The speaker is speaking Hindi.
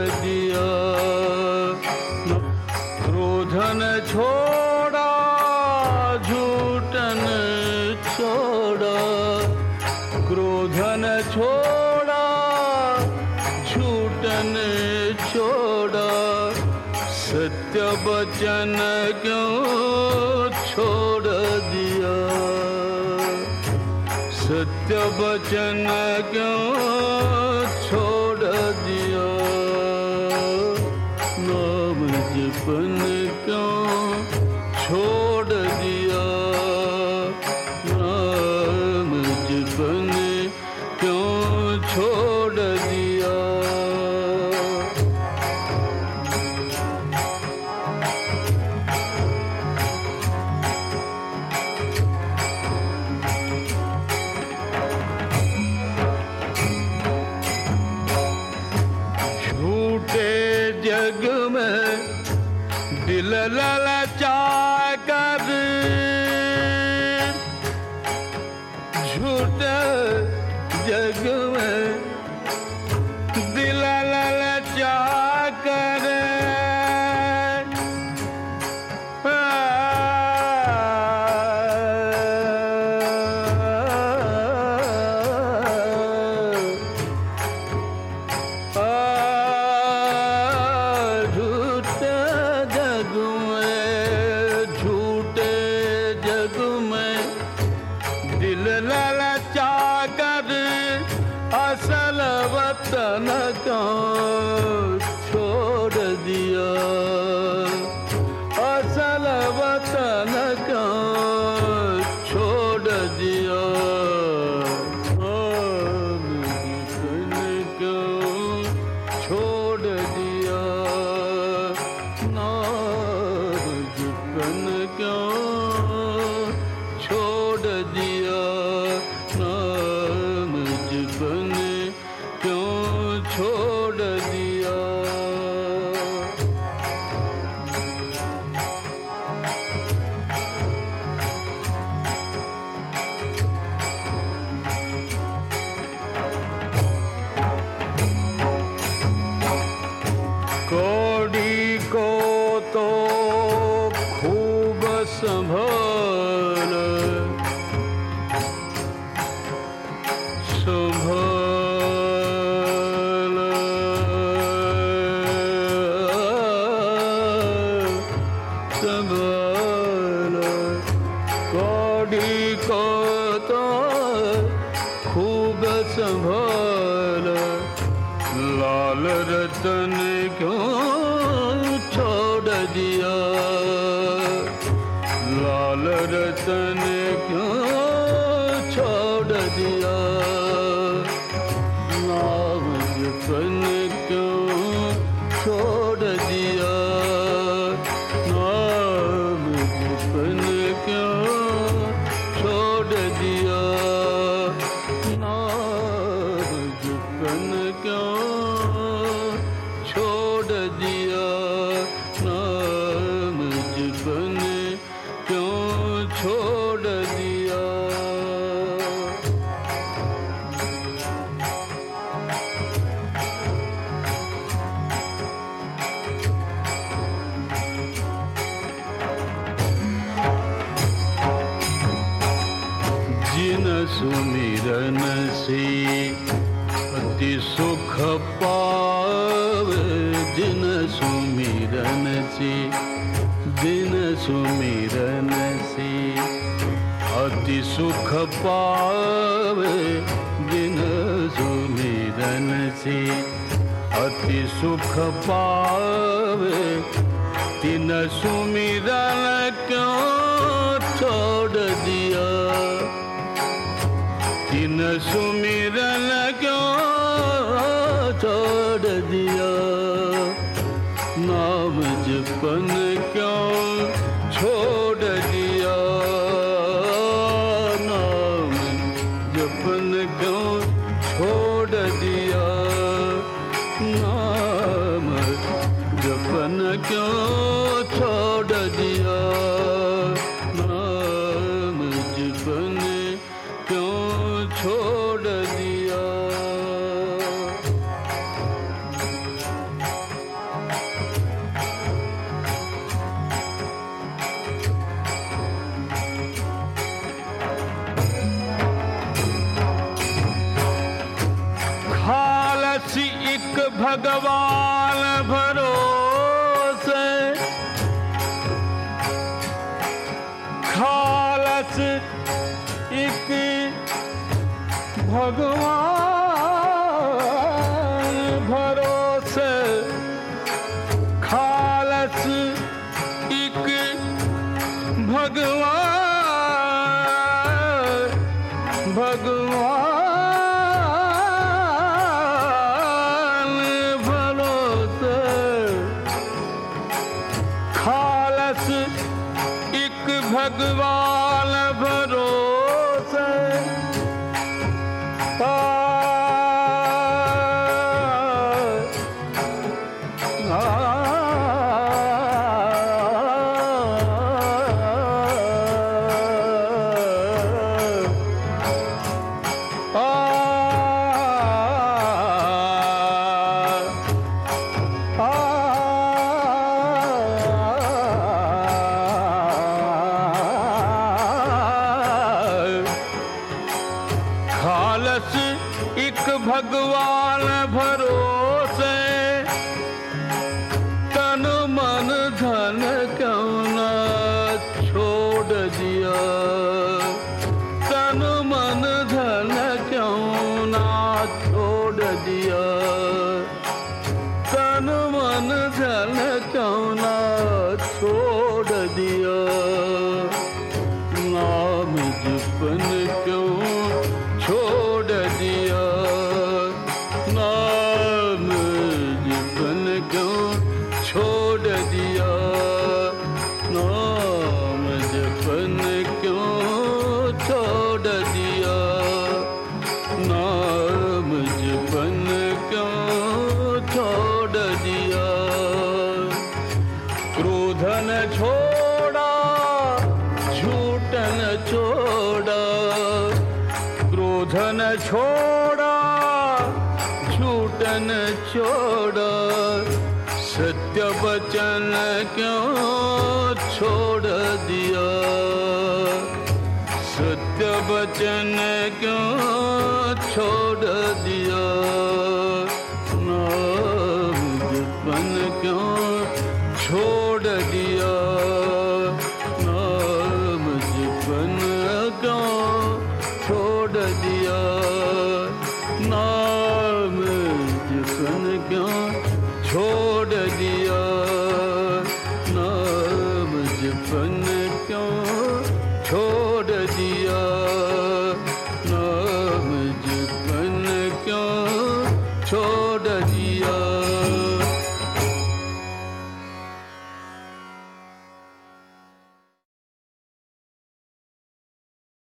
दिया। क्रोधन छोड़ा झूठन छोड़ा, क्रोधन छोड़ा झूठन छोड़ा, सत्य वचन क्यों छोड़ दिया, सत्य वचन क्यों छोड़ दिया, नाम जपन क्यों छोड़ दिया, नाम जपन क्यों छोड़ दिया। जग में दिल ललचा कर, झूठे जग में दिल ललचा कर, असल वतन क्यों छोड़ दिया, असल वतन क्यों छोड़ दिया, क्यों छोड़ दिया, नाम जपन क्यों छोड़ दिया, नाम जपन क्यों छोड़ दिया। कौड़ी को तो खूब संभाल, संभाल, संभाल, कौड़ी को तो खूब संभाल, लाल रतन क्यों छोड़ दिया, लाल रतन क्यों छोड़ दिया, नाम जपन क्यों छोड़ दिया, नाम जपन क्यों छोड़ दिया, नाम जपन क्यों छोड़ दिया, नाम जपन क्यों छोड़ दिया। जिन सुमिरन से अति सुख पावे, जिन सुमिरन से, जिन सुमिरन से अति सुख पावे, जिन सुमिरन से अति सुख पावे, तिन सुमिरन क्यों छोड़ दिया, तिन सुमिरन क्यों छोड़ दिया, नाम जपन क्यों छोड़ दिया, नाम जपन क्यों छोड़ दिया, नाम जपन क्यों छोड़ दिया, नाम जपन क्यों छोड़ दिया। भगवान भरोसे, खालस एक भगवान भरोसे, खालस एक भगवान भरोसे, खालस एक भगवान भरोसे। खालस एक भगवान भरोसे, तन मन धन क्यों न छोड़ दिया, तन मन धन क्यों न छोड़ दिया, तन मन धन क्यों न छोड़ दिया, नाम जपन क्यों छोड़ दिया, नाम जपन क्यों छोड़ दिया, नाम जपन क्यों छोड़ दिया, नाम जपन क्यों छोड़ दिया। क्रोध न छोड़ा, झूठ न छोड़ा, क्रोध न छोड़ा, झूठ न छोड़ा, सत्य वचन क्यों छोड़ दिया, सत्य वचन क्यों